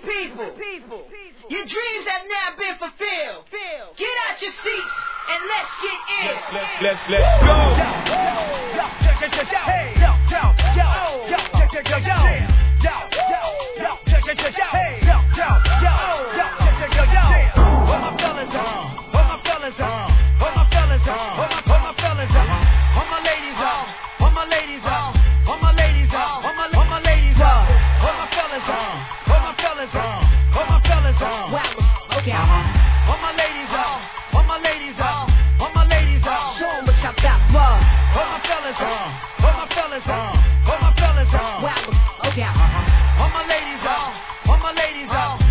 Your dreams have now been fulfilled. Get out your seats and let's get in. Let's go. All my ladies